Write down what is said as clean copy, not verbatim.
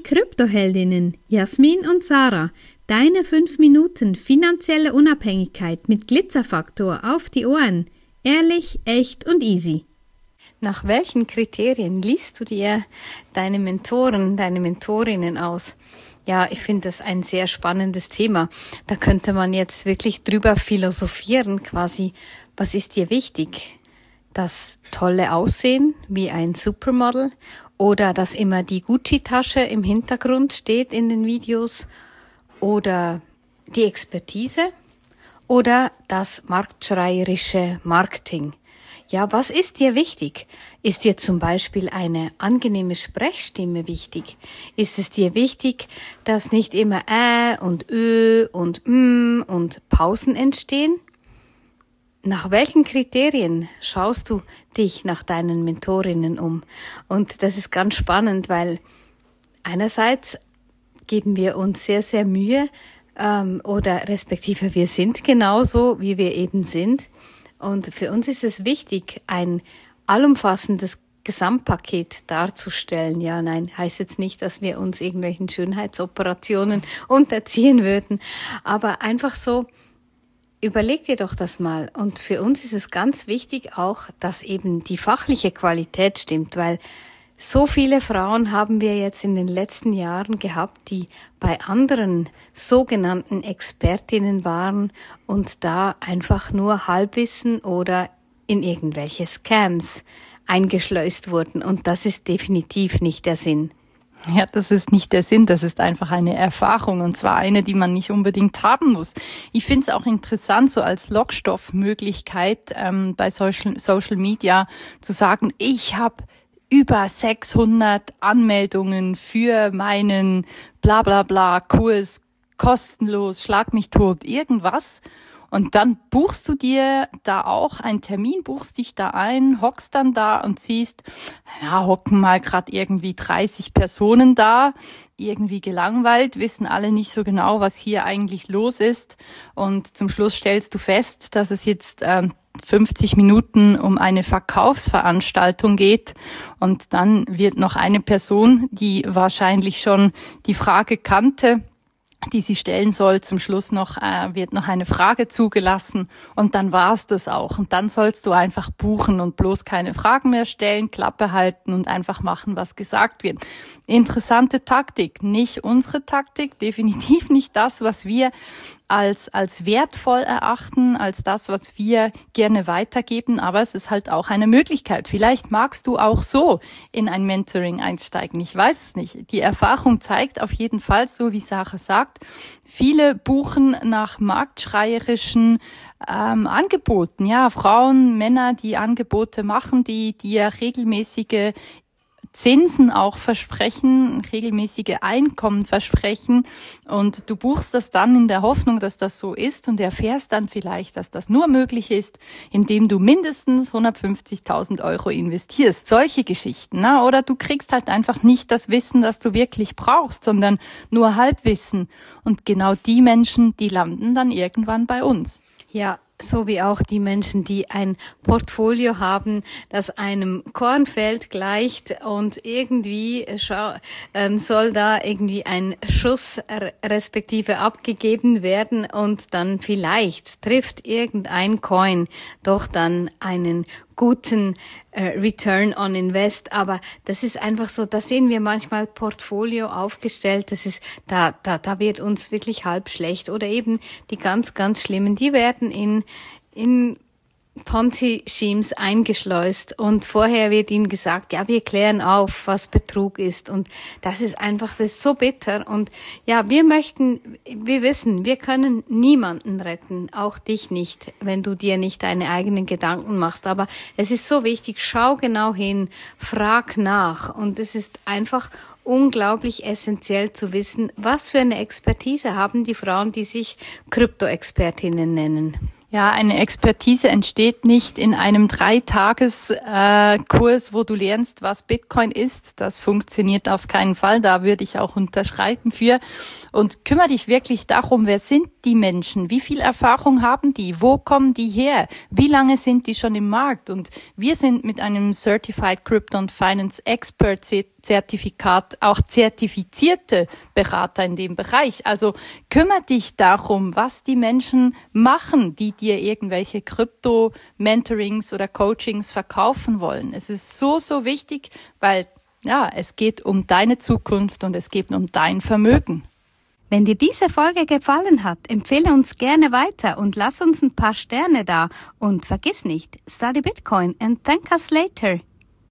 Kryptoheldinnen Jasmin und Sarah, deine 5 Minuten finanzielle Unabhängigkeit mit Glitzerfaktor auf die Ohren. Ehrlich, echt und easy. Nach welchen Kriterien liest du dir deine Mentoren, deine Mentorinnen aus? Ja, ich finde das ein sehr spannendes Thema. Da könnte man jetzt wirklich drüber philosophieren, quasi, was ist dir wichtig? Das tolle Aussehen wie ein Supermodel oder dass immer die Gucci-Tasche im Hintergrund steht in den Videos oder die Expertise oder das marktschreierische Marketing. Ja, was ist dir wichtig? Ist dir zum Beispiel eine angenehme Sprechstimme wichtig? Ist es dir wichtig, dass nicht immer und Ö und und Pausen entstehen? Nach welchen Kriterien schaust du dich nach deinen Mentorinnen um? Und das ist ganz spannend, weil einerseits geben wir uns sehr, sehr Mühe oder respektive wir sind genauso, wie wir eben sind. Und für uns ist es wichtig, ein allumfassendes Gesamtpaket darzustellen. Ja, nein, heißt jetzt nicht, dass wir uns irgendwelchen Schönheitsoperationen unterziehen würden, aber einfach so, überleg dir doch das mal. Und für uns ist es ganz wichtig auch, dass eben die fachliche Qualität stimmt, weil so viele Frauen haben wir jetzt in den letzten Jahren gehabt, die bei anderen sogenannten Expertinnen waren und da einfach nur Halbwissen oder in irgendwelche Scams eingeschleust wurden. Und das ist definitiv nicht der Sinn. Ja, das ist nicht der Sinn, das ist einfach eine Erfahrung und zwar eine, die man nicht unbedingt haben muss. Ich finde es auch interessant, so als Lockstoffmöglichkeit bei Social Media zu sagen, ich habe über 600 Anmeldungen für meinen Blablabla-Kurs, kostenlos, schlag mich tot, irgendwas. Und dann buchst du dir da auch einen Termin, buchst dich da ein, hockst dann da und siehst, ja, hocken mal gerade irgendwie 30 Personen da, irgendwie gelangweilt, wissen alle nicht so genau, was hier eigentlich los ist. Und zum Schluss stellst du fest, dass es jetzt 50 Minuten um eine Verkaufsveranstaltung geht und dann wird noch eine Person, die wahrscheinlich schon die Frage kannte, die sie stellen soll, zum Schluss wird noch eine Frage zugelassen und dann war's das auch. Und dann sollst du einfach buchen und bloß keine Fragen mehr stellen, Klappe halten und einfach machen, was gesagt wird. Interessante Taktik, nicht unsere Taktik, definitiv nicht das, was wir als wertvoll erachten, als das, was wir gerne weitergeben, aber es ist halt auch eine Möglichkeit. Vielleicht magst du auch so in ein Mentoring einsteigen, ich weiß es nicht. Die Erfahrung zeigt auf jeden Fall, so wie Sarah sagt, viele buchen nach marktschreierischen Angeboten. Ja, Frauen, Männer, die Angebote machen, die ja regelmäßige Zinsen auch versprechen, regelmäßige Einkommen versprechen und du buchst das dann in der Hoffnung, dass das so ist und erfährst dann vielleicht, dass das nur möglich ist, indem du mindestens 150.000 Euro investierst. Solche Geschichten, ne? Oder du kriegst halt einfach nicht das Wissen, das du wirklich brauchst, sondern nur Halbwissen. Und genau die Menschen, die landen dann irgendwann bei uns. Ja, so wie auch die Menschen, die ein Portfolio haben, das einem Kornfeld gleicht und irgendwie soll da irgendwie ein Schuss respektive abgegeben werden und dann vielleicht trifft irgendein Coin doch dann einen guten Return on Invest, aber das ist einfach so, da sehen wir manchmal Portfolio aufgestellt, das ist, da wird uns wirklich halb schlecht oder eben die ganz, ganz schlimmen, die werden in Ponzi-Schemes eingeschleust und vorher wird ihnen gesagt, ja, wir klären auf, was Betrug ist und das ist so bitter und ja, wir wissen, wir können niemanden retten, auch dich nicht, wenn du dir nicht deine eigenen Gedanken machst, aber es ist so wichtig, schau genau hin, frag nach und es ist einfach unglaublich essentiell zu wissen, was für eine Expertise haben die Frauen, die sich Krypto-Expertinnen nennen. Ja, eine Expertise entsteht nicht in einem 3-Tages-Kurs, wo du lernst, was Bitcoin ist. Das funktioniert auf keinen Fall. Da würde ich auch unterschreiben für. Und kümmere dich wirklich darum, wer sind die Menschen? Wie viel Erfahrung haben die? Wo kommen die her? Wie lange sind die schon im Markt? Und wir sind mit einem Certified Crypto and Finance Expert Zertifikat auch zertifizierte Berater in dem Bereich. Also kümmere dich darum, was die Menschen machen, die dir irgendwelche Krypto-Mentorings oder Coachings verkaufen wollen. Es ist so, so wichtig, weil ja, es geht um deine Zukunft und es geht um dein Vermögen. Wenn dir diese Folge gefallen hat, empfehle uns gerne weiter und lass uns ein paar Sterne da. Und vergiss nicht, study Bitcoin and thank us later.